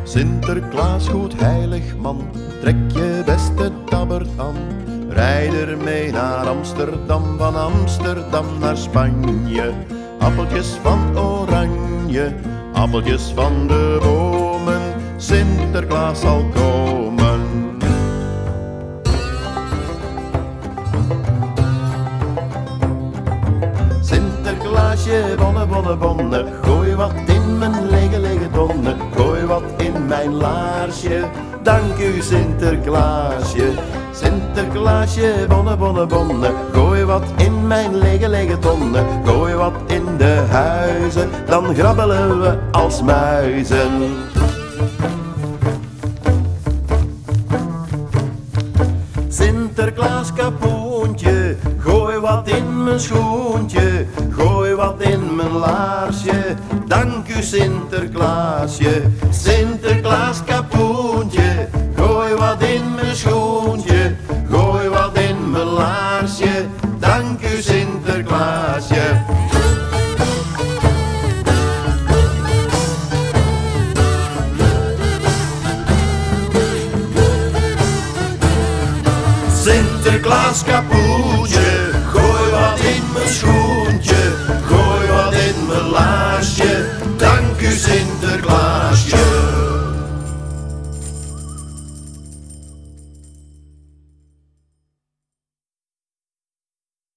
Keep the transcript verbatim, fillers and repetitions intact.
Sinterklaas, goed heilig man, trek je beste tabbert aan. Rijd er mee naar Amsterdam, van Amsterdam naar Spanje. Appeltjes van oranje, appeltjes van de bomen, Sinterklaas zal komen. Sinterklaasje, bonne, bonne, bonne, gooi wat in mijn lege, lege tonnen. Gooi wat in mijn laarsje, dank u Sinterklaasje. Sinterklaasje, bonne, bonne, bonne, gooi wat in mijn lege, lege tonnen. Gooi wat in de huizen, dan grabbelen we als muizen. Sinterklaas kapoentje, gooi wat in mijn schoentje. Gooi wat in mijn laarsje, dank u Sinterklaasje. Sinterklaas kapoentje, gooi wat in mijn schoentje. Gooi wat in mijn laarsje, dank u Sinterklaasje. Sinterklaas kapoentje, gooi wat in mijn schoentje. Gooi wat in mijn laarsje, dank u Sinterklaasje.